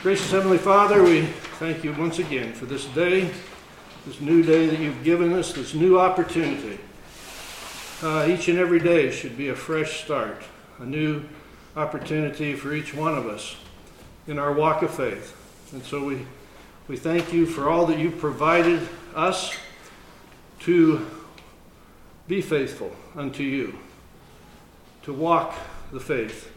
Gracious Heavenly Father, we thank you once again for this day, this new day that you've given us, this new opportunity. Each and every day should be a fresh start, a new opportunity for each one of us in our walk of faith. And so we thank you for all that you've provided us to be faithful unto you, to walk the faith.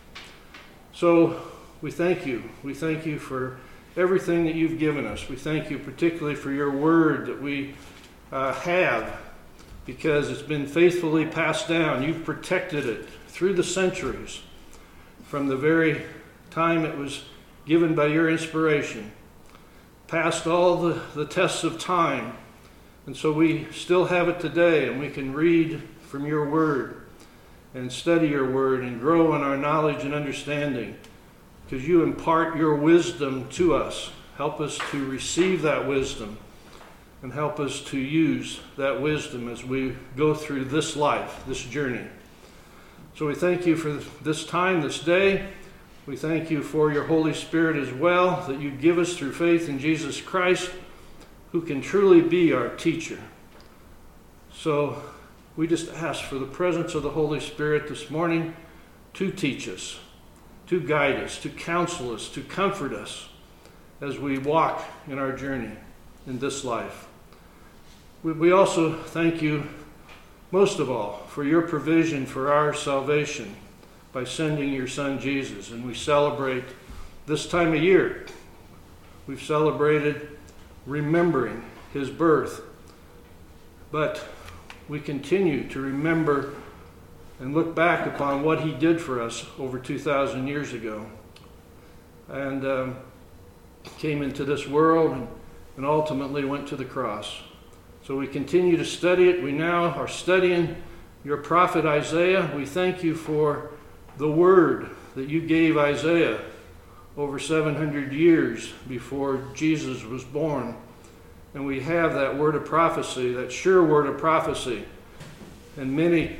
So we thank you. We thank you for everything that you've given us. We thank you particularly for your word that we have, because it's been faithfully passed down. You've protected it through the centuries from the very time it was given by your inspiration, past all the tests of time. And so we still have it today, and we can read from your word and study your word and grow in our knowledge and understanding, because you impart your wisdom to us. Help us to receive that wisdom and help us to use that wisdom as we go through this life, this journey. So we thank you for this time, this day. We thank you for your Holy Spirit as well, that you give us through faith in Jesus Christ, who can truly be our teacher. So we just ask for the presence of the Holy Spirit this morning to teach us, to guide us, to counsel us, to comfort us as we walk in our journey in this life. We also thank you, most of all, for your provision for our salvation by sending your Son Jesus. And we celebrate this time of year. We've celebrated remembering his birth, but we continue to remember and look back upon what he did for us over 2,000 years ago, and came into this world and ultimately went to the cross. So we continue to study it. We now are studying your prophet Isaiah. We thank you for the word that you gave Isaiah over 700 years before Jesus was born. And we have that word of prophecy, that sure word of prophecy. And many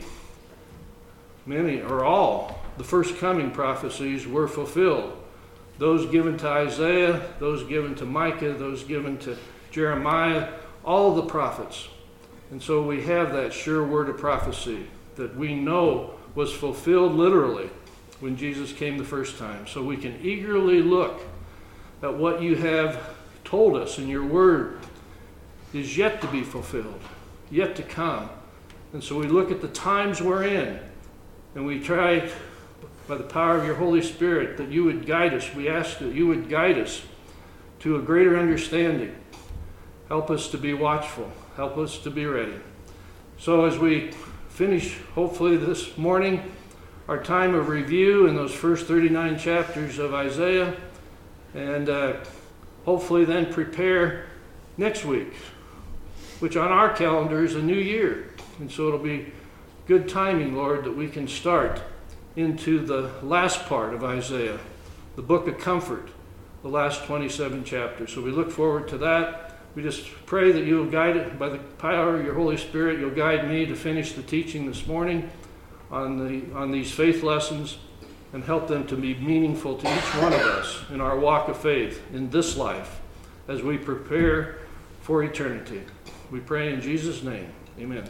or all the first coming prophecies were fulfilled. Those given to Isaiah, those given to Micah, those given to Jeremiah, all the prophets. And so we have that sure word of prophecy that we know was fulfilled literally when Jesus came the first time. So we can eagerly look at what you have told us in your word is yet to be fulfilled, yet to come. And so we look at the times we're in, and we try, by the power of your Holy Spirit, that you would guide us. We ask that you would guide us to a greater understanding. Help us to be watchful. Help us to be ready. So as we finish, hopefully this morning, our time of review in those first 39 chapters of Isaiah, and hopefully then prepare next week, which on our calendar is a new year. And so it'll be good timing, Lord, that we can start into the last part of Isaiah, the book of comfort, the last 27 chapters. So we look forward to that. We just pray that you'll guide it by the power of your Holy Spirit. You'll guide me to finish the teaching this morning on these faith lessons and help them to be meaningful to each one of us in our walk of faith in this life as we prepare for eternity. We pray in Jesus' name. Amen.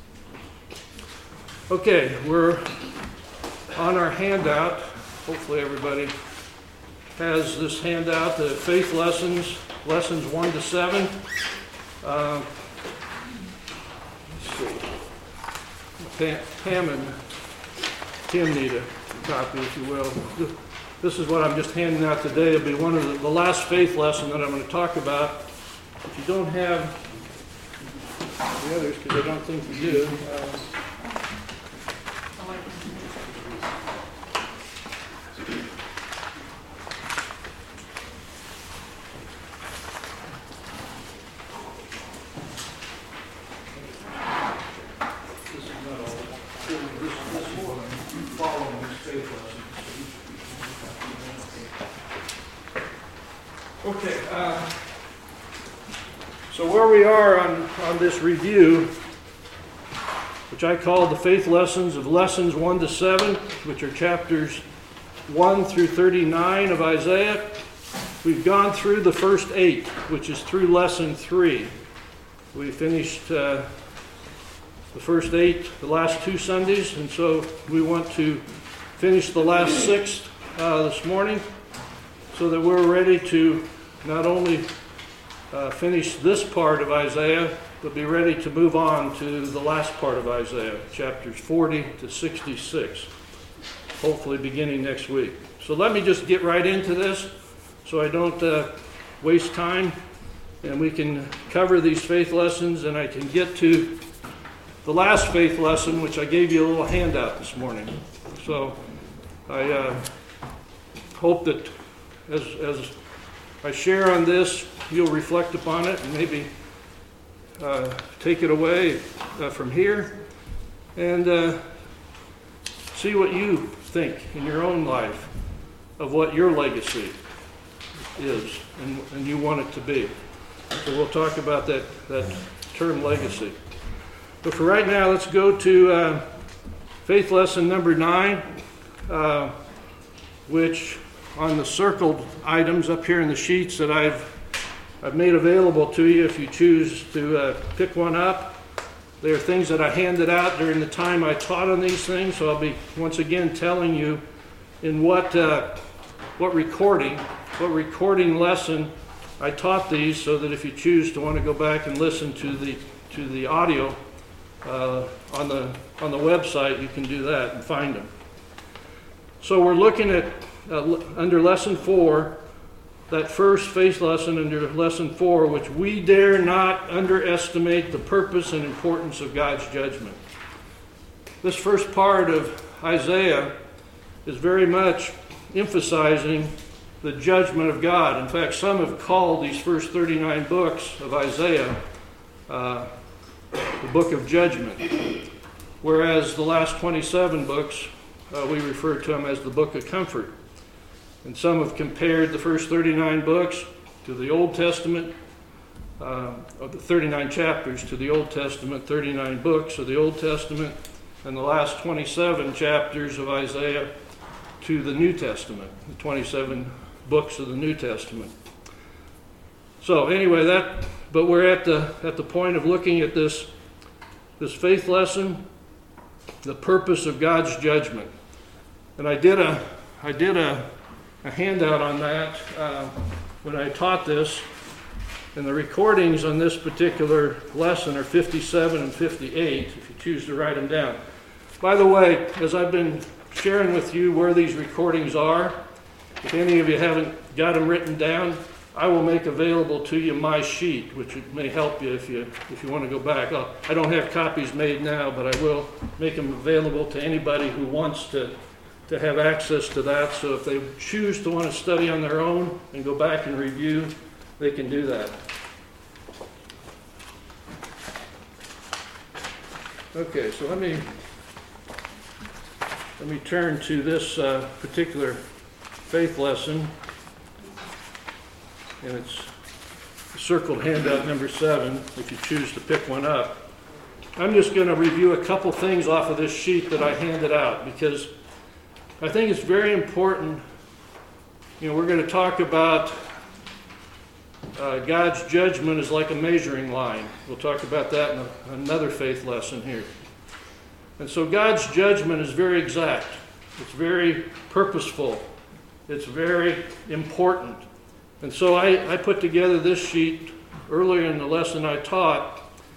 Okay, we're on our handout. Hopefully everybody has this handout, the faith lessons 1 to 7. Let's see. Pam and Tim need a copy, if you will. This is what I'm just handing out today. It'll be one of the last faith lesson that I'm going to talk about. If you don't have the others, because I don't think you do. Okay, so where we are on this review, which I call the faith lessons of lessons 1 to 7, which are chapters 1 through 39 of Isaiah. We've gone through the first 8, which is through lesson 3. We finished the first 8 the last 2 Sundays, and so we want to finish the last 6 this morning so that we're ready to not only finish this part of Isaiah, but be ready to move on to the last part of Isaiah, chapters 40 to 66, hopefully beginning next week. So let me just get right into this so I don't waste time, and we can cover these faith lessons, and I can get to the last faith lesson, which I gave you a little handout this morning. So I hope that as I share on this, you'll reflect upon it and maybe take it away from here and see what you think in your own life of what your legacy is and you want it to be. So we'll talk about that term legacy. But for right now, let's go to faith lesson number 9, which on the circled items up here in the sheets that I've made available to you if you choose to pick one up. They are things that I handed out during the time I taught on these things, so I'll be once again telling you in what recording lesson I taught these, so that if you choose to want to go back and listen to the audio on the website, you can do that and find them. So we're looking at under lesson 4, that first faith lesson under lesson 4, which we dare not underestimate the purpose and importance of God's judgment. This first part of Isaiah is very much emphasizing the judgment of God. In fact, some have called these first 39 books of Isaiah the book of judgment, whereas the last 27 books we refer to them as the book of comfort. And some have compared the first 39 books to the Old Testament, of the 39 chapters to the Old Testament, 39 books of the Old Testament, and the last 27 chapters of Isaiah to the New Testament, the 27 books of the New Testament. So anyway, but we're at the point of looking at this faith lesson, the purpose of God's judgment. And I did a handout on that when I taught this, and the recordings on this particular lesson are 57 and 58, if you choose to write them down. By the way, as I've been sharing with you where these recordings are, if any of you haven't got them written down, I will make available to you my sheet, which may help you if you want to go back. I don't have copies made now, but I will make them available to anybody who wants to have access to that. So if they choose to want to study on their own and go back and review, they can do that. Okay, so let me turn to this particular faith lesson, and it's circled handout number 7 if you choose to pick one up. I'm just going to review a couple things off of this sheet that I handed out, because I think it's very important. We're going to talk about God's judgment is like a measuring line. We'll talk about that in another faith lesson here. And so God's judgment is very exact. It's very purposeful. It's very important. And so I put together this sheet earlier in the lesson I taught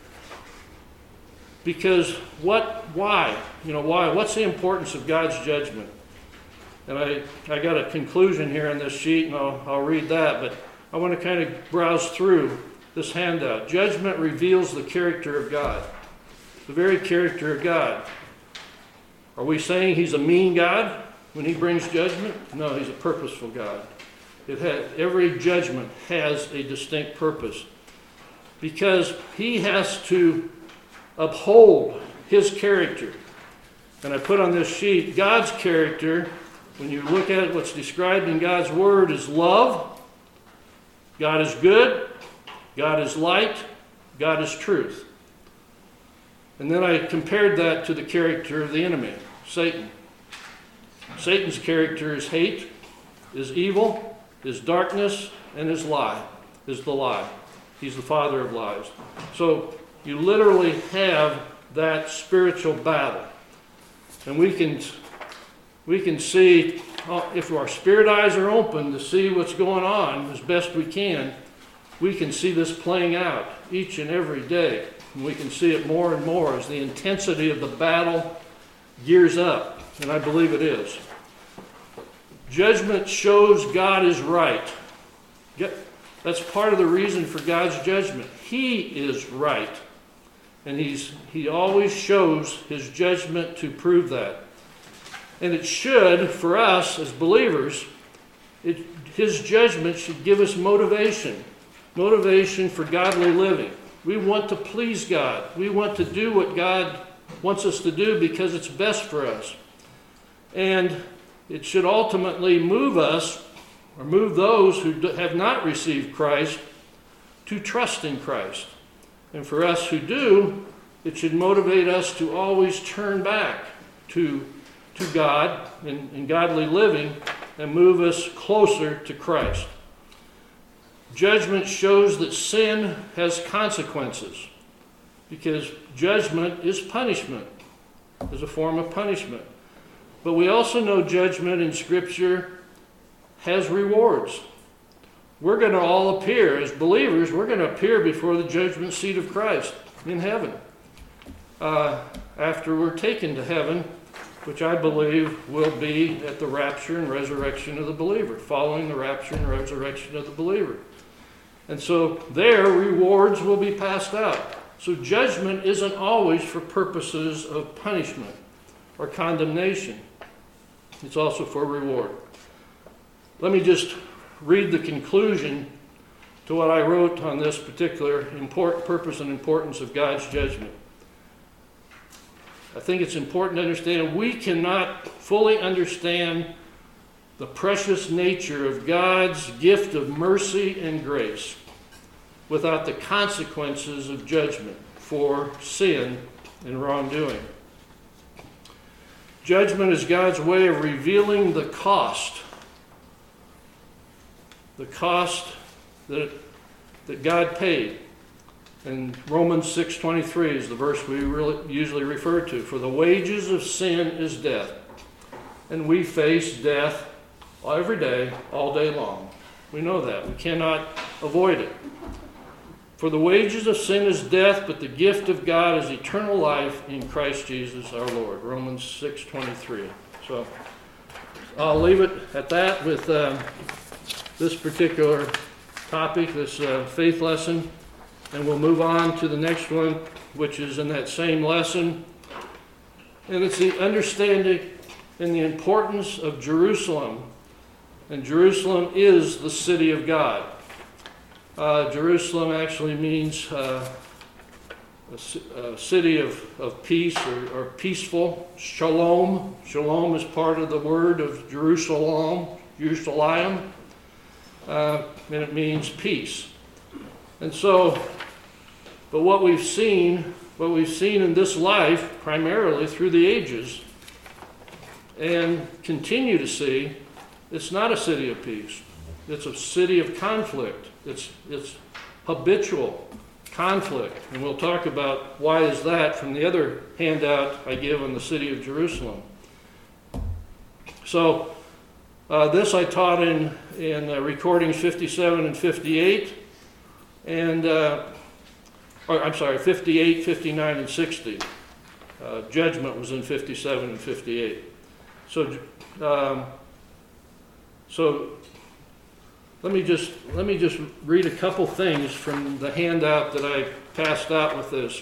because why? What's the importance of God's judgment? And I got a conclusion here on this sheet, and I'll read that, but I want to kind of browse through this handout. Judgment reveals the character of God, the very character of God. Are we saying he's a mean God when he brings judgment? No, he's a purposeful God. Every judgment has a distinct purpose because he has to uphold his character. And I put on this sheet, God's character, when you look at what's described in God's word, is love. God is good. God is light. God is truth. And then I compared that to the character of the enemy, Satan. Satan's character is hate, is evil, is darkness, and his lie is the lie. He's the father of lies. So you literally have that spiritual battle. And we can see, if our spirit eyes are open to see what's going on as best we can see this playing out each and every day. And we can see it more and more as the intensity of the battle gears up. And I believe it is. Judgment shows God is right. That's part of the reason for God's judgment. He is right. And he always shows his judgment to prove that. And it should, for us as believers, his judgment should give us motivation for godly living. We want to please God. We want to do what God wants us to do because it's best for us. And it should ultimately move us, or move those who have not received Christ, to trust in Christ. And for us who do, it should motivate us to always turn back to God in godly living and move us closer to Christ. Judgment shows that sin has consequences, because judgment is punishment, is a form of punishment. But we also know judgment in Scripture has rewards. We're going to all appear, as believers, we're going to appear before the judgment seat of Christ in heaven. After we're taken to heaven, which I believe will be at the rapture and resurrection of the believer, following the rapture and resurrection of the believer. And so their rewards will be passed out. So judgment isn't always for purposes of punishment or condemnation. It's also for reward. Let me just read the conclusion to what I wrote on this particular purpose and importance of God's judgment. I think it's important to understand we cannot fully understand the precious nature of God's gift of mercy and grace without the consequences of judgment for sin and wrongdoing. Judgment is God's way of revealing the cost that God paid. And Romans 6:23 is the verse we usually refer to. For the wages of sin is death. And we face death every day, all day long. We know that. We cannot avoid it. For the wages of sin is death, but the gift of God is eternal life in Christ Jesus our Lord. Romans 6:23. So I'll leave it at that with this particular topic, this faith lesson. And we'll move on to the next one, which is in that same lesson. And it's the understanding and the importance of Jerusalem. And Jerusalem is the city of God. Jerusalem actually means a city of peace or peaceful. Shalom. Shalom is part of the word of Jerusalem. And it means peace. And so, but what we've seen in this life, primarily through the ages, and continue to see, it's not a city of peace. It's a city of conflict. It's habitual conflict. And we'll talk about why is that from the other handout I give on the city of Jerusalem. So this I taught in recordings 57 and 58. And, 58, 59, and 60. Judgment was in 57 and 58. So let me just read a couple things from the handout that I passed out with this.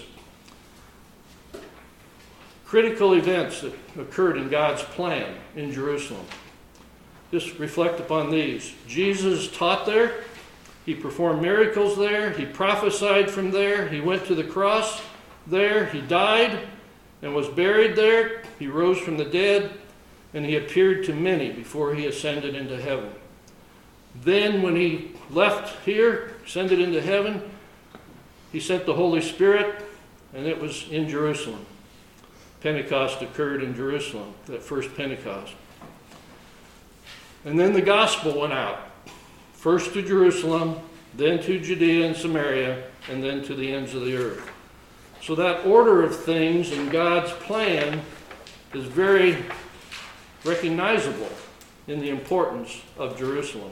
Critical events that occurred in God's plan in Jerusalem. Just reflect upon these. Jesus taught there. He performed miracles there. He prophesied from there. He went to the cross there. He died and was buried there. He rose from the dead, and he appeared to many before he ascended into heaven. Then when he left here, ascended into heaven, he sent the Holy Spirit, and it was in Jerusalem. Pentecost occurred in Jerusalem, that first Pentecost. And then the gospel went out first to Jerusalem, then to Judea and Samaria, and then to the ends of the earth. So that order of things in God's plan is very recognizable in the importance of Jerusalem.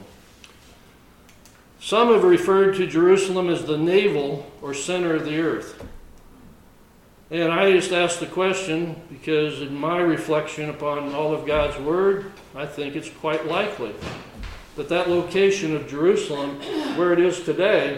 Some have referred to Jerusalem as the navel or center of the earth. And I just ask the question because in my reflection upon all of God's Word, I think it's quite likely that that location of Jerusalem, where it is today,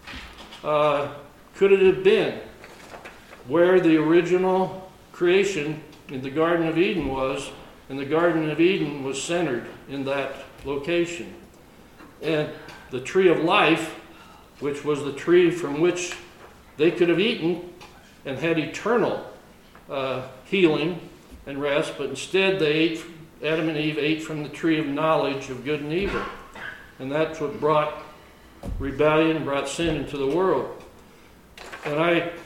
could it have been where the original creation in the Garden of Eden was, and the Garden of Eden was centered in that location. And the tree of life, which was the tree from which they could have eaten and had eternal healing and rest, but instead Adam and Eve ate from the tree of knowledge of good and evil. And that's what brought rebellion, brought sin into the world. And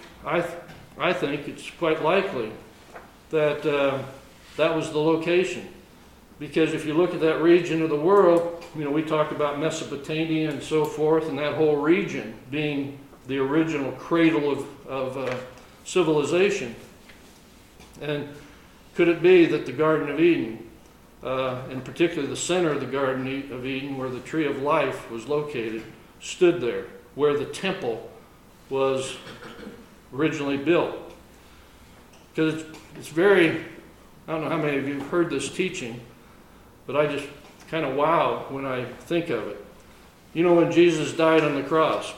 I think it's quite likely that that was the location. Because if you look at that region of the world, we talked about Mesopotamia and so forth, and that whole region being the original cradle of civilization. And could it be that the Garden of Eden, and particularly the center of the Garden of Eden, where the tree of life was located, stood there, where the temple was originally built? Because it's very, I don't know how many of you have heard this teaching, but I just kind of wow when I think of it. When Jesus died on the cross,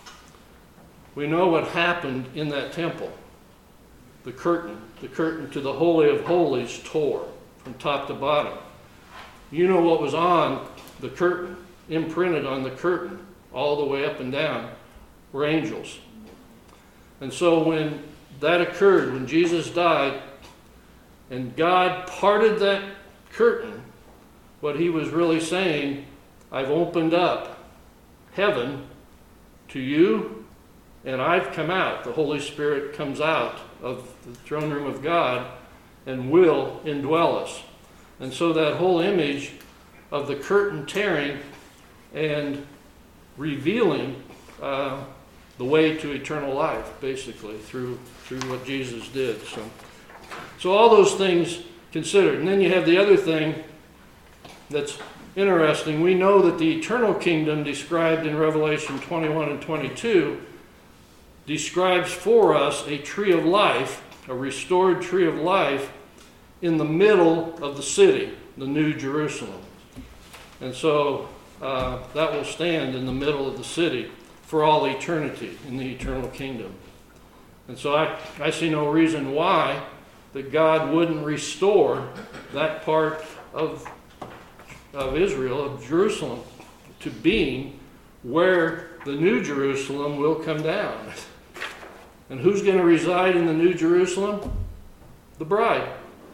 we know what happened in that temple. The curtain to the Holy of Holies tore from top to bottom. You know what was on the curtain, imprinted on the curtain, all the way up and down, were angels. And so when that occurred, when Jesus died, and God parted that curtain, what he was really saying, I've opened up heaven to you, and I've come out. The Holy Spirit comes out of the throne room of God and will indwell us. And so that whole image of the curtain tearing and revealing the way to eternal life, basically, through what Jesus did. So all those things considered. And then you have the other thing that's interesting. We know that the eternal kingdom described in Revelation 21 and 22 describes for us a tree of life, a restored tree of life, in the middle of the city, the New Jerusalem. And so that will stand in the middle of the city for all eternity in the eternal kingdom. And so I see no reason why that God wouldn't restore that part of Israel, of Jerusalem, to being where the New Jerusalem will come down. And who's going to reside in the New Jerusalem? The bride.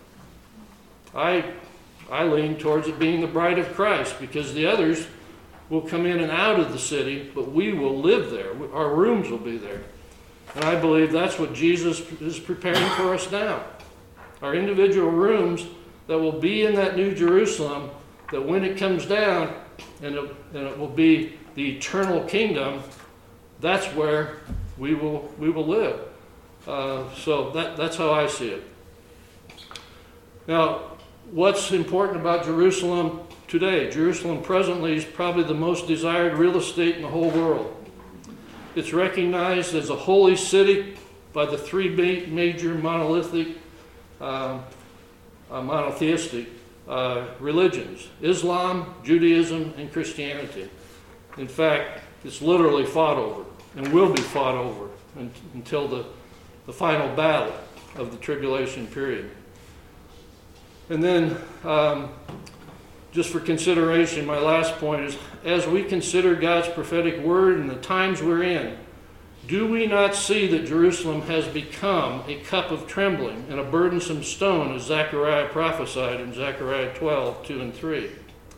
I lean towards it being the bride of Christ, because the others will come in and out of the city, but we will live there. Our rooms will be there. And I believe that's what Jesus is preparing for us now. Our individual rooms that will be in that New Jerusalem, that when it comes down, and it will be the eternal kingdom, that's where we will live. So that's how I see it. Now, what's important about Jerusalem today? Jerusalem presently is probably the most desired real estate in the whole world. It's recognized as a holy city by the three major monotheistic religions: Islam, Judaism, and Christianity. In fact, it's literally fought over and will be fought over until the final battle of the tribulation period. And then, just for consideration, my last point is, as we consider God's prophetic word and the times we're in, do we not see that Jerusalem has become a cup of trembling and a burdensome stone, as Zechariah prophesied in Zechariah 12, 2 and 3?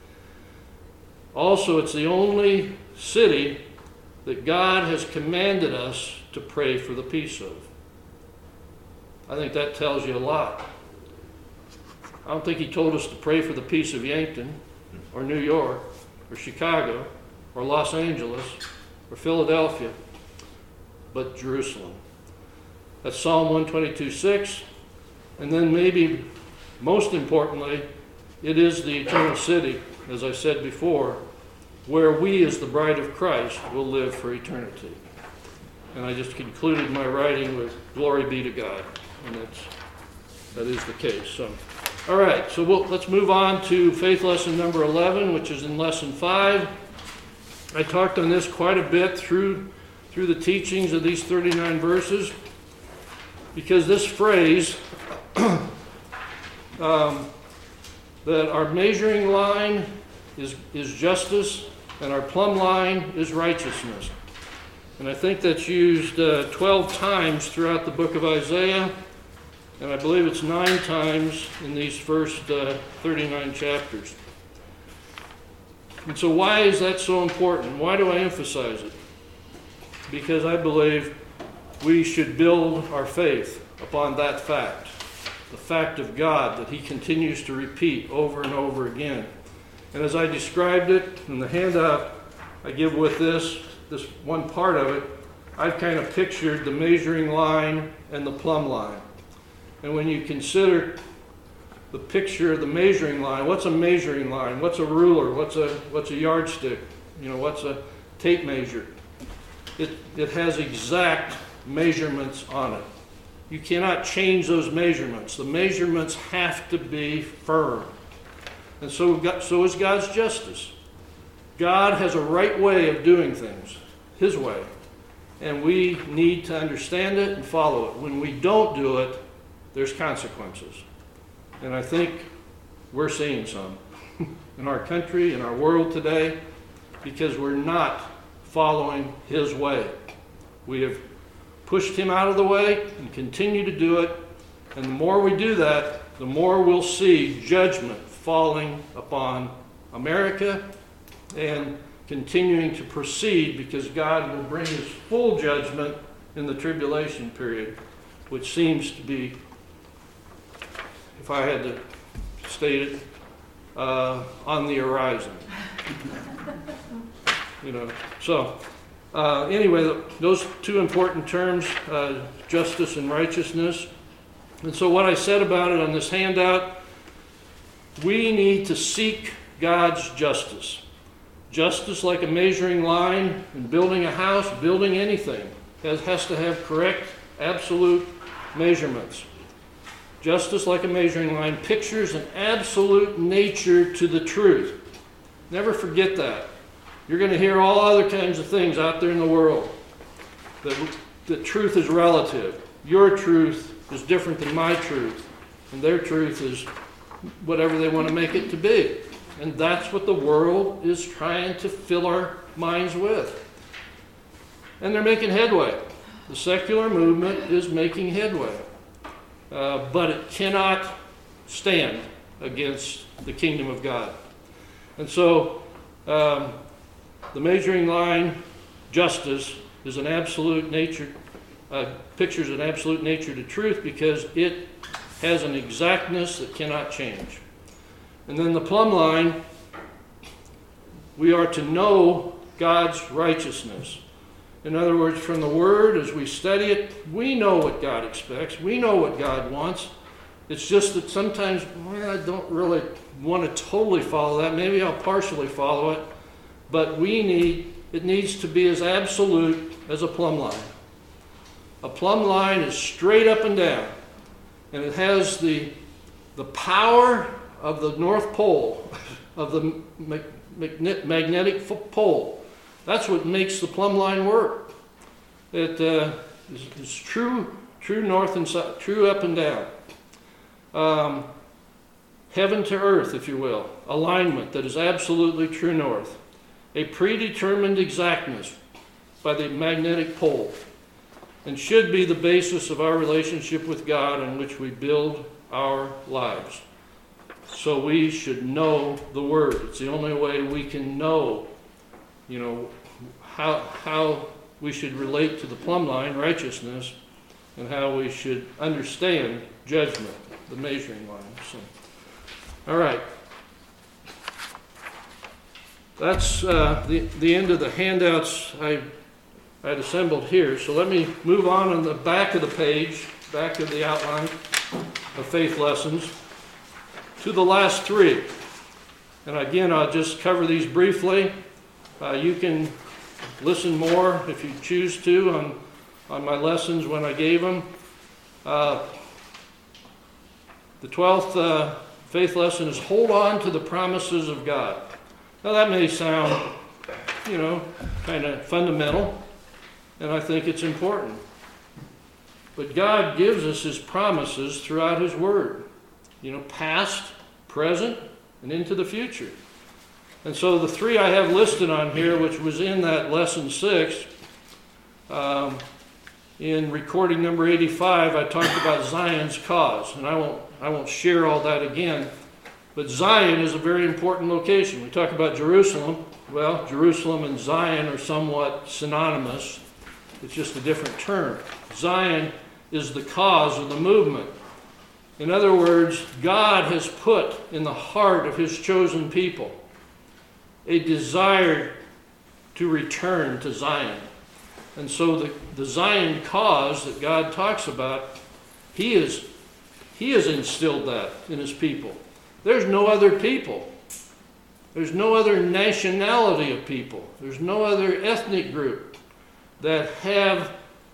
Also, it's the only city that God has commanded us to pray for the peace of. I think that tells you a lot. I don't think he told us to pray for the peace of Yankton or New York or Chicago or Los Angeles or Philadelphia, but Jerusalem. That's Psalm 122:6. And then maybe most importantly, it is the eternal city, as I said before, where we as the bride of Christ will live for eternity. And I just concluded my writing with glory be to God. And that is the case. So, all right, so let's move on to faith lesson number 11, which is in lesson 5. I talked on this quite a bit through the teachings of these 39 verses, because this phrase, that our measuring line is justice and our plumb line is righteousness. And I think that's used 12 times throughout the book of Isaiah, and I believe it's 9 times in these first 39 chapters. And so why is that so important? Why do I emphasize it? Because I believe we should build our faith upon that fact, the fact of God that He continues to repeat over and over again. And as I described it in the handout I give with this one part of it, I've kind of pictured the measuring line and the plumb line. And when you consider the picture of the measuring line, what's a measuring line? What's a ruler? What's a yardstick? What's a tape measure? It has exact measurements on it. You cannot change those measurements. The measurements have to be firm. And so is God's justice. God has a right way of doing things, His way. And we need to understand it and follow it. When we don't do it, there's consequences. And I think we're seeing some in our country, in our world today, because we're not following His way. We have pushed Him out of the way and continue to do it. And the more we do that, the more we'll see judgment falling upon America and continuing to proceed, because God will bring His full judgment in the tribulation period, which seems to be, if I had to state it, on the horizon. Anyway, those two important terms, justice and righteousness. And so what I said about it on this handout, we need to seek God's justice. Justice, like a measuring line in building a house, building anything, has to have correct, absolute measurements. Justice, like a measuring line, pictures an absolute nature to the truth. Never forget that. You're going to hear all other kinds of things out there in the world. That truth is relative. Your truth is different than my truth. And their truth is whatever they want to make it to be. And that's what the world is trying to fill our minds with. And they're making headway. The secular movement is making headway. But it cannot stand against the kingdom of God. And so the measuring line, justice, is an absolute nature, pictures an absolute nature to truth, because it has an exactness that cannot change. And then the plumb line, we are to know God's righteousness. In other words, from the Word, as we study it, we know what God expects. We know what God wants. It's just that sometimes I don't really want to totally follow that. Maybe I'll partially follow it. But it needs to be as absolute as a plumb line. A plumb line is straight up and down. And it has the power of the North Pole, of the magnetic pole. That's what makes the plumb line work. It is true north and south, true up and down. Heaven to earth, if you will. Alignment that is absolutely true north. A predetermined exactness by the magnetic pole, and should be the basis of our relationship with God in which we build our lives. So we should know the Word. It's the only way we can know, how we should relate to the plumb line, righteousness, and how we should understand judgment, the measuring line. So, all right. That's the end of the handouts I'd assembled here. So let me move on the back of the page, back of the outline of faith lessons, to the last three. And again, I'll just cover these briefly. You can listen more if you choose to on my lessons when I gave them. The 12th faith lesson is hold on to the promises of God. Now that may sound, kind of fundamental, and I think it's important. But God gives us His promises throughout His Word, past, present, and into the future. And so the three I have listed on here, which was in that lesson 6, in recording number 85, I talked about Zion's cause, and I won't share all that again. But Zion is a very important location. We talk about Jerusalem. Well, Jerusalem and Zion are somewhat synonymous. It's just a different term. Zion is the cause of the movement. In other words, God has put in the heart of His chosen people a desire to return to Zion. And so the Zion cause that God talks about, He has instilled that in His people. There's no other people. There's no other nationality of people. There's no other ethnic group that have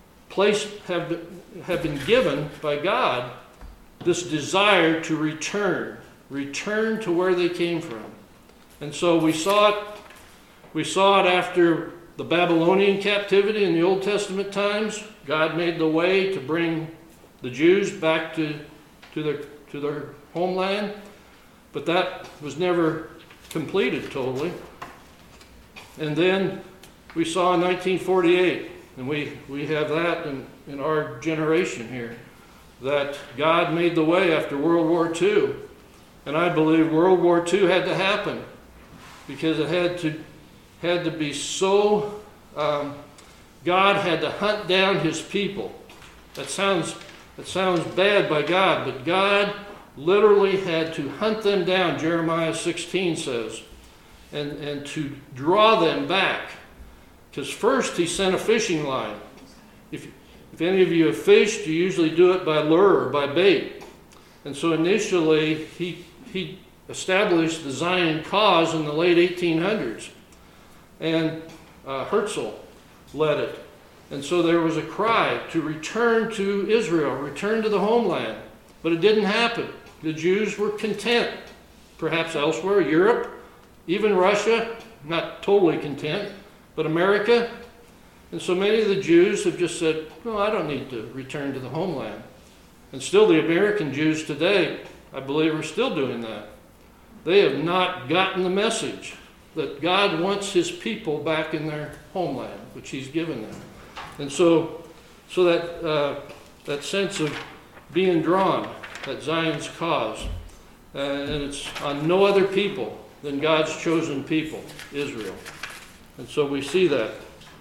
been given by God this desire to return to where they came from. And so we saw it after the Babylonian captivity in the Old Testament times. God made the way to bring the Jews back to their homeland. But that was never completed totally. And then we saw in 1948, and we have that in our generation here, that God made the way after World War II. And I believe World War II had to happen because it had to be so, God had to hunt down His people. That sounds bad by God, but God literally had to hunt them down, Jeremiah 16 says, and to draw them back. Because first He sent a fishing line. If any of you have fished, you usually do it by lure or by bait. And so initially he established the Zion cause in the late 1800s. And Herzl led it. And so there was a cry to return to Israel, return to the homeland. But it didn't happen. The Jews were content, perhaps elsewhere, Europe, even Russia, not totally content, but America. And so many of the Jews have just said, no, I don't need to return to the homeland. And still the American Jews today, I believe, are still doing that. They have not gotten the message that God wants His people back in their homeland, which He's given them. And so that sense of being drawn, that Zion's cause, and it's on no other people than God's chosen people, Israel. And so we see that.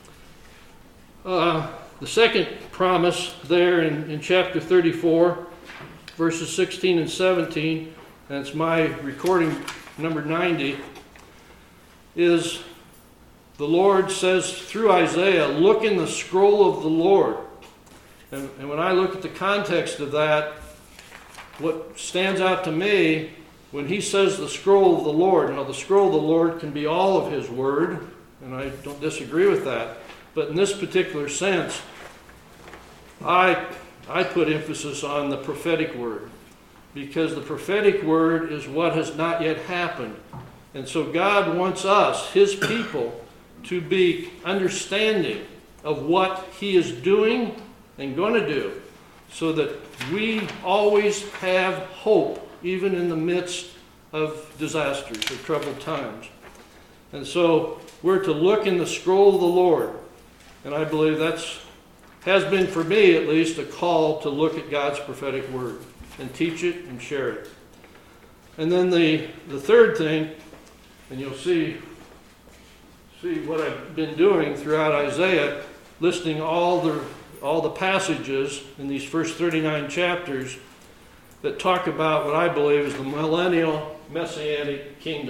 The second promise there in chapter 34, verses 16 and 17, and it's my recording number 90, is the Lord says through Isaiah, look in the scroll of the Lord. And when I look at the context of that, what stands out to me when He says the scroll of the Lord, now the scroll of the Lord can be all of His word, and I don't disagree with that, but in this particular sense, I put emphasis on the prophetic word, because the prophetic word is what has not yet happened. And so God wants us, His people, to be understanding of what He is doing and going to do, so that we always have hope, even in the midst of disasters or troubled times. And so we're to look in the scroll of the Lord. And I believe has been, for me at least, a call to look at God's prophetic word and teach it and share it. And then the third thing, and you'll see what I've been doing throughout Isaiah, listing all the passages in these first 39 chapters that talk about what I believe is the millennial messianic kingdom.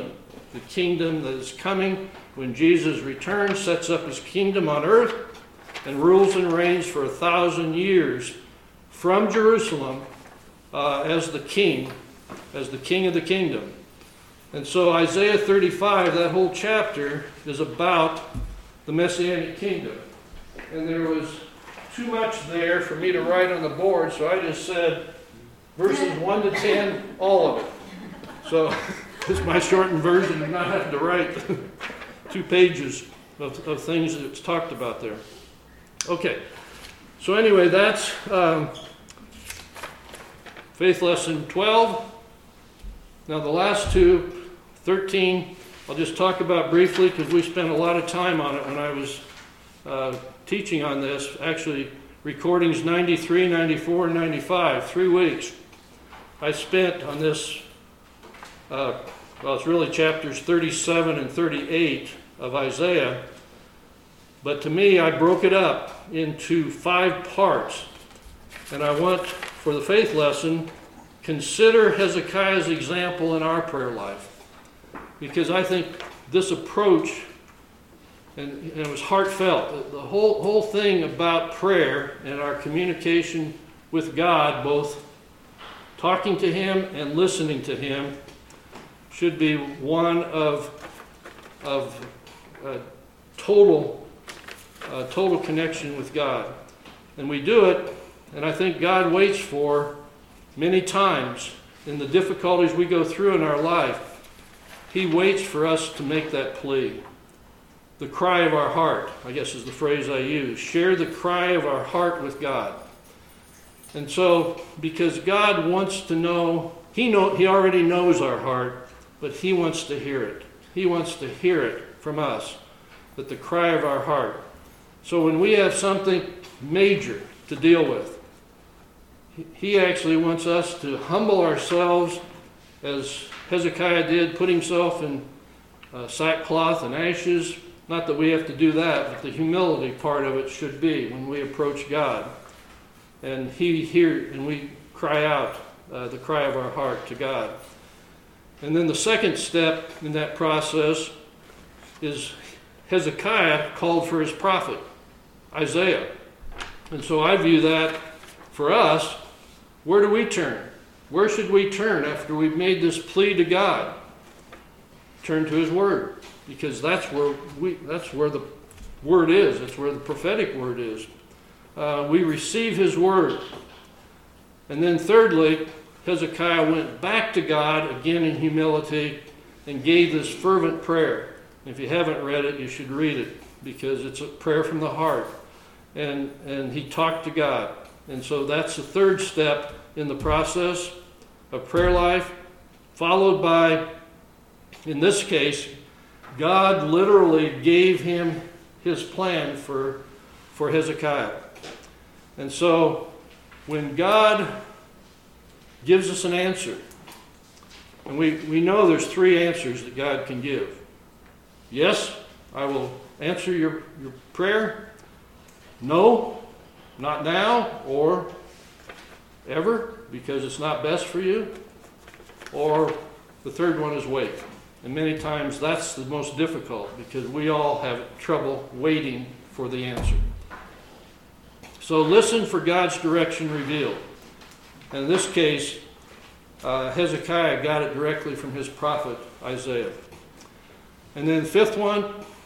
the kingdom that is coming when Jesus returns, sets up his kingdom on earth, and rules and reigns for 1,000 years from Jerusalem as the king of the kingdom. And so Isaiah 35, that whole chapter, is about the Messianic kingdom. And there was too much there for me to write on the board, so I just said verses 1 to 10, all of it. So this is my shortened version of not having to write 2 pages of things that's talked about there. Okay, so anyway, that's Faith Lesson 12. Now the last 2, 13, I'll just talk about briefly because we spent a lot of time on it when I was teaching on this. Actually, recordings 93, 94, and 95, 3 weeks. I spent on this, it's really chapters 37 and 38 of Isaiah. But to me, I broke it up into 5 parts. And I want, for the faith lesson, consider Hezekiah's example in our prayer life. Because I think this approach, and it was heartfelt, the whole thing about prayer and our communication with God, both talking to him and listening to him, should be one of total connection with God. And we do it, and I think God waits for many times in the difficulties we go through in our life. He waits for us to make that plea. The cry of our heart, I guess is the phrase I use. Share the cry of our heart with God. And so, because God wants to know, He already knows our heart, but He wants to hear it. He wants to hear it from us, that the cry of our heart. So when we have something major to deal with, He actually wants us to humble ourselves, as Hezekiah did, put himself in sackcloth and ashes. Not that we have to do that, but the humility part of it should be when we approach God. And He hears, and we cry out the cry of our heart to God. And then the second step in that process is Hezekiah called for his prophet, Isaiah. And so I view that for us, where do we turn? Where should we turn after we've made this plea to God? Turn to His Word, because that's where the Word is. That's where the prophetic word is. We receive His Word. And then thirdly, Hezekiah went back to God again in humility and gave this fervent prayer. If you haven't read it, you should read it, because it's a prayer from the heart. And he talked to God. And so that's the third step in the process of prayer life, followed by, in this case, God literally gave him His plan for Hezekiah. And so when God gives us an answer, and we know there's 3 answers that God can give. Yes, I will answer your prayer. No, not now, or ever, because it's not best for you. Or the third one is wait. And many times that's the most difficult, because we all have trouble waiting for the answer. So listen for God's direction revealed. And in this case, Hezekiah got it directly from his prophet, Isaiah. And then the fifth one,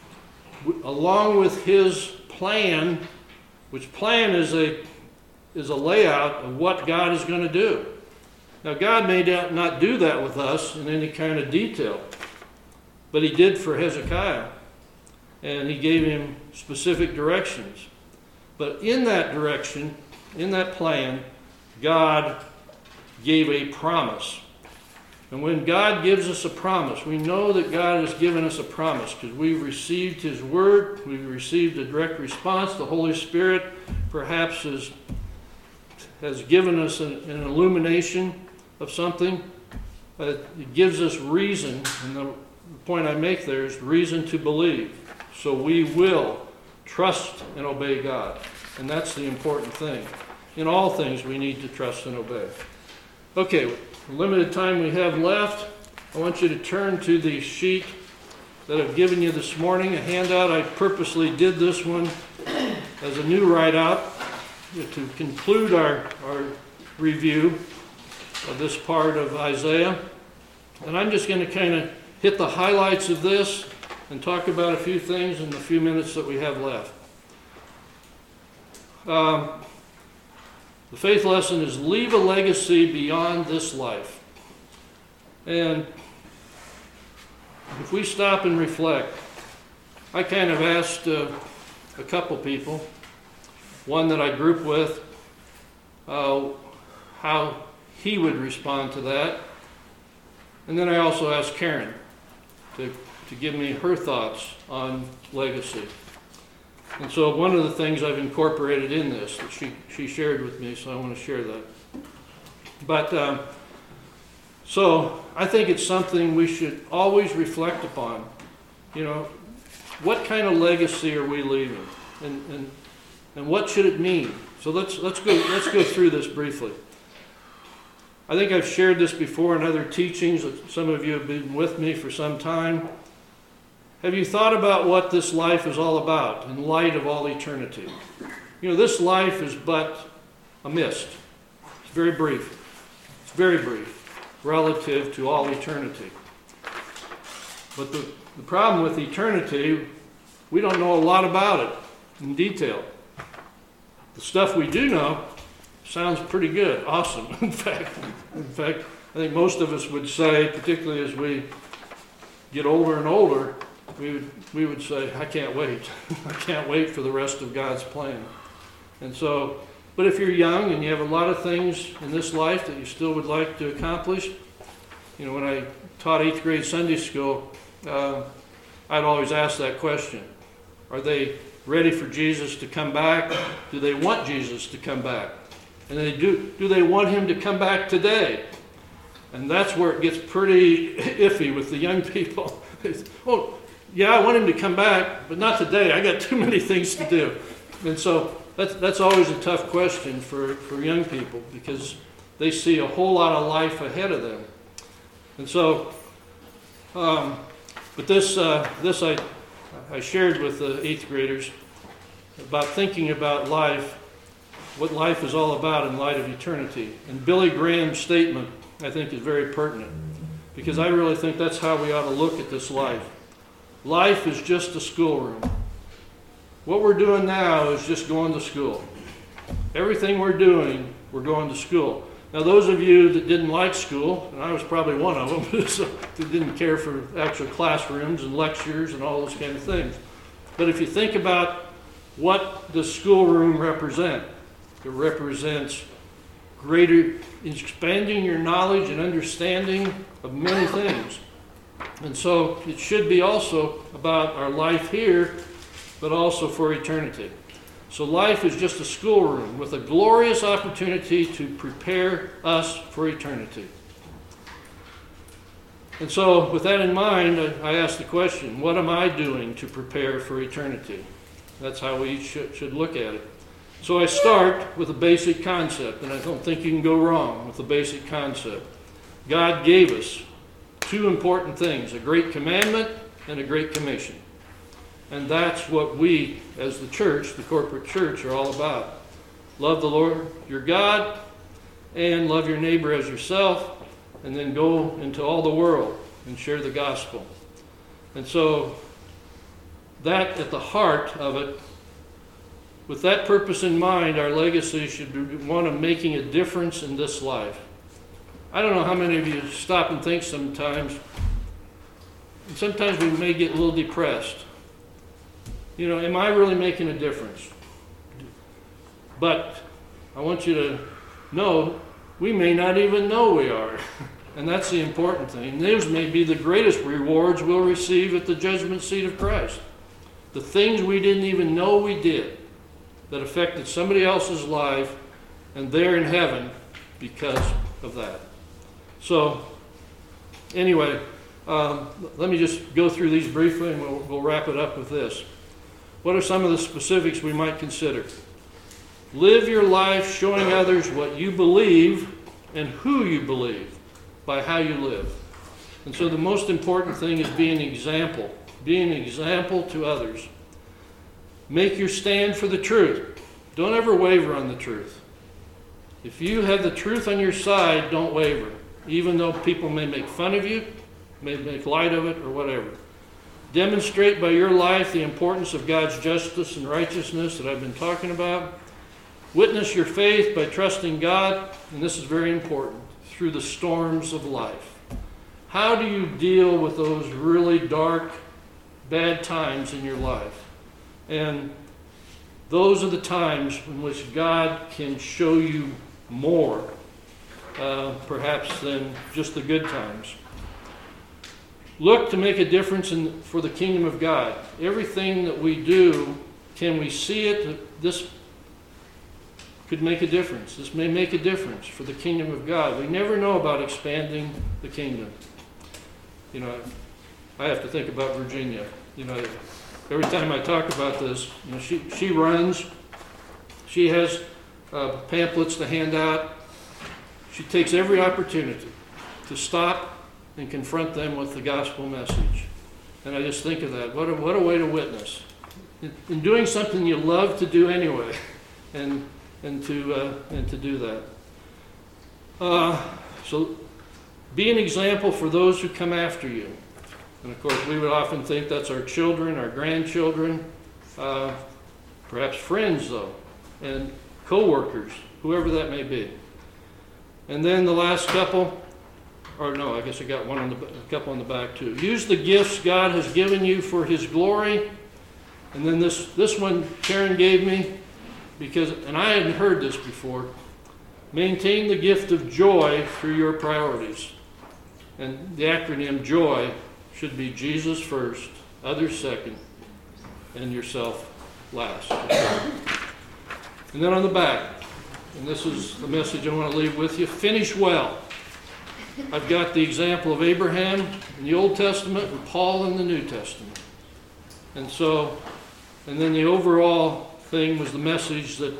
along with his plan, which plan is a layout of what God is going to do. Now, God may not do that with us in any kind of detail, but He did for Hezekiah, and He gave him specific directions. But in that direction, in that plan, God gave a promise. And when God gives us a promise, we know that God has given us a promise because we've received His Word, we've received a direct response. The Holy Spirit perhaps has given us an illumination of something. It gives us reason, and the point I make there is reason to believe. So we will trust and obey God. And that's the important thing. In all things, we need to trust and obey. Okay, the limited time we have left, I want you to turn to the sheet that I've given you this morning, a handout. I purposely did this one as a new write-out to conclude our review of this part of Isaiah. And I'm just going to kind of hit the highlights of this and talk about a few things in the few minutes that we have left. The faith lesson is leave a legacy beyond this life. And if we stop and reflect, I kind of asked a couple people, one that I group with, how he would respond to that. And then I also asked Karen to give me her thoughts on legacy. And so one of the things I've incorporated in this that she shared with me, so I want to share that. But so I think it's something we should always reflect upon. You know, what kind of legacy are we leaving, and what should it mean? So let's go through this briefly. I think I've shared this before in other teachings. Some of you have been with me for some time. Have you thought about what this life is all about in light of all eternity? You know, this life is but a mist. It's very brief. It's very brief relative to all eternity. But the problem with eternity, we don't know a lot about it in detail. The stuff we do know sounds pretty good, awesome. In fact, I think most of us would say, particularly as we get older and older, we would say, I can't wait. I can't wait for the rest of God's plan. And so, but if you're young and you have a lot of things in this life that you still would like to accomplish, you know, when I taught 8th grade Sunday school, I'd always ask that question. Are they ready for Jesus to come back? Do they want Jesus to come back? And do they want him to come back today? And that's where it gets pretty iffy with the young people. Oh, yeah, I want him to come back, but not today. I got too many things to do. And so that's always a tough question for young people because they see a whole lot of life ahead of them. And so, but this I shared with the 8th graders about thinking about life, what life is all about in light of eternity. And Billy Graham's statement, I think, is very pertinent because I really think that's how we ought to look at this life. Life is just a schoolroom. What we're doing now is just going to school. Everything we're doing, we're going to school. Now, those of you that didn't like school, and I was probably one of them, so that didn't care for actual classrooms and lectures and all those kind of things. But if you think about what the schoolroom represents, it represents greater expanding your knowledge and understanding of many things. And so it should be also about our life here, but also for eternity. So life is just a schoolroom with a glorious opportunity to prepare us for eternity. And so with that in mind, I ask the question, what am I doing to prepare for eternity? That's how we each should look at it. So I start with a basic concept, and I don't think you can go wrong with the basic concept. God gave us two important things, a great commandment and a great commission. And that's what we, as the church, the corporate church, are all about. Love the Lord your God and love your neighbor as yourself, and then go into all the world and share the gospel. And so that at the heart of it, with that purpose in mind, our legacy should be one of making a difference in this life. I don't know how many of you stop and think sometimes. And sometimes we may get a little depressed. You know, am I really making a difference? But I want you to know we may not even know we are. And that's the important thing. Those may be the greatest rewards we'll receive at the judgment seat of Christ. The things we didn't even know we did that affected somebody else's life, and they're in heaven because of that. So, anyway, let me just go through these briefly, and we'll wrap it up with this. What are some of the specifics we might consider? Live your life showing others what you believe and who you believe by how you live. And so the most important thing is be an example. Be an example to others. Make your stand for the truth. Don't ever waver on the truth. If you have the truth on your side, don't waver, even though people may make fun of you, may make light of it, or whatever. Demonstrate by your life the importance of God's justice and righteousness that I've been talking about. Witness your faith by trusting God, and this is very important, through the storms of life. How do you deal with those really dark, bad times in your life? And those are the times in which God can show you more, perhaps, than just the good times. Look to make a difference for the kingdom of God. Everything that we do, can we see it? This could make a difference. This may make a difference for the kingdom of God. We never know about expanding the kingdom. You know, I have to think about Virginia. You know, every time I talk about this, you know, she runs. She has pamphlets to hand out. She takes every opportunity to stop and confront them with the gospel message. And I just think of that. What a way to witness. In doing something you love to do anyway, and to do that. So be an example for those who come after you. And of course, we would often think that's our children, our grandchildren, perhaps friends, though, and co-workers, whoever that may be. And then the last couple, or no, I guess I got a couple on the back too. Use the gifts God has given you for His glory. And then this one Karen gave me, and I hadn't heard this before. Maintain the gift of joy through your priorities. And the acronym JOY should be Jesus first, others second, and yourself last. And then on the back, and this is the message I want to leave with you, finish well. I've got the example of Abraham in the Old Testament and Paul in the New Testament. And then the overall thing was the message that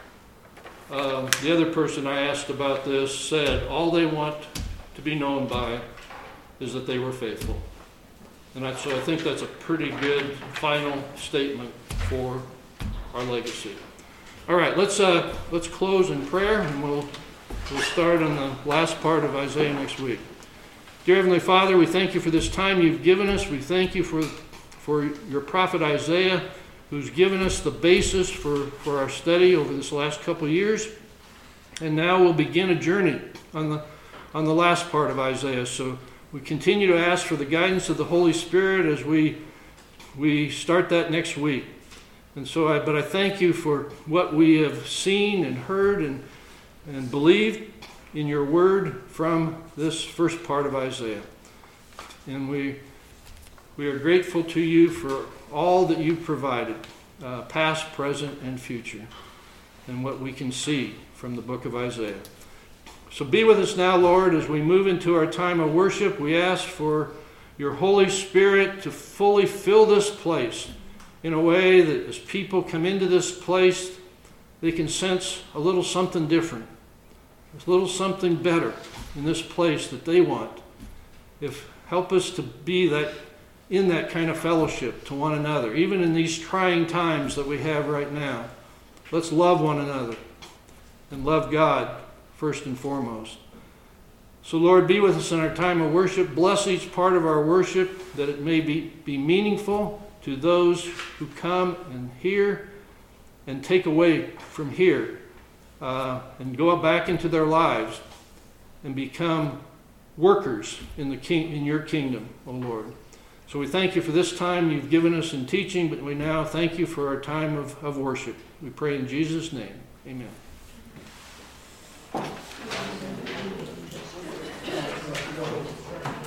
the other person I asked about this said, all they want to be known by is that they were faithful. And so I think that's a pretty good final statement for our legacy. All right, let's close in prayer, and we'll start on the last part of Isaiah next week. Dear Heavenly Father, we thank you for this time you've given us. We thank you for your prophet Isaiah, who's given us the basis for our study over this last couple of years. And now we'll begin a journey on the last part of Isaiah. So we continue to ask for the guidance of the Holy Spirit as we start that next week. And so but I thank you for what we have seen and heard and believed in your word from this first part of Isaiah. And we are grateful to you for all that you've provided, past, present, and future, and what we can see from the book of Isaiah. So be with us now, Lord, as we move into our time of worship. We ask for your Holy Spirit to fully fill this place in a way that as people come into this place, they can sense a little something different, a little something better in this place that they want. Help us to be that in that kind of fellowship to one another, even in these trying times that we have right now. Let's love one another and love God first and foremost. So Lord, be with us in our time of worship. Bless each part of our worship, that it may be meaningful to those who come and hear and take away from here and go back into their lives and become workers in your kingdom, O Lord. So we thank you for this time you've given us in teaching, but we now thank you for our time of worship. We pray in Jesus' name. Amen.